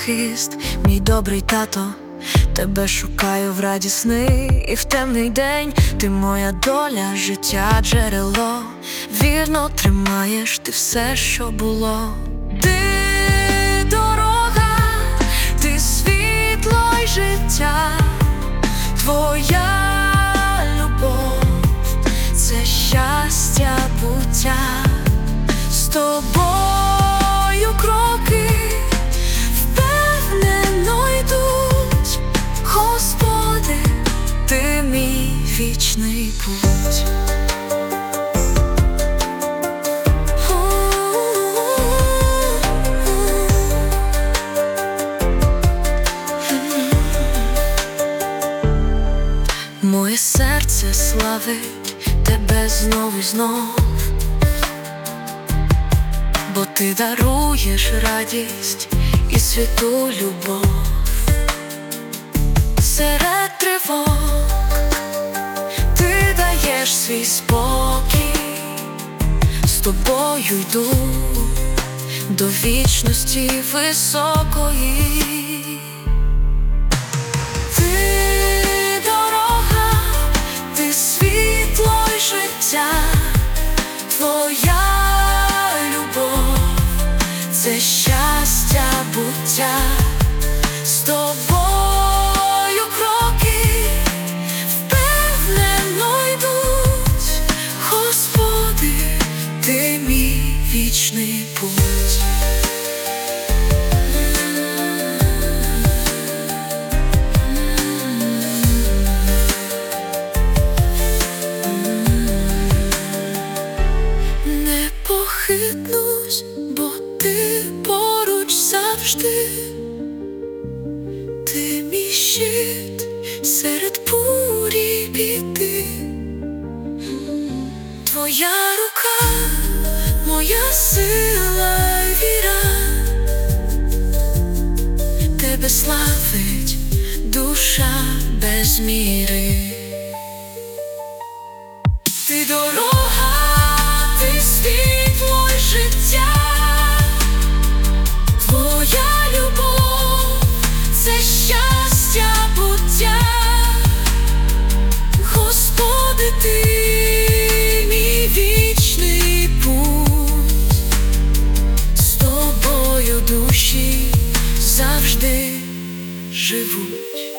захист, мій добрий тато. Тебе шукаю в радісний і в темний день. Ти моя доля, життя, джерело. Вірно тримаєш ти все, що було. Ти дорога, ти світло й життя. Твоя любов – це щастя, буття. З тобою кроки впевнено йдуть. Господи, ти мій вічний путь. Моє серце славить тебе знов і знов, бо ти даруєш радість і святу любов. Серед тривог ти даєш свій спокій, з тобою йду до вічності високої. Твоя любов – це щастя, буття. З тобою кроки впевнено йдуть. Господи, ти мій вічний путь. Хитнусь, бо ти поруч завжди. Ти мій щит серед бурі біди. Твоя рука, моя сила й віра. Тебе славить душа без міри. Ти дорога, ти світло й життя. Твоя любов – це щастя, буття. Господи, ти мій вічний путь. З тобою душі завжди живуть.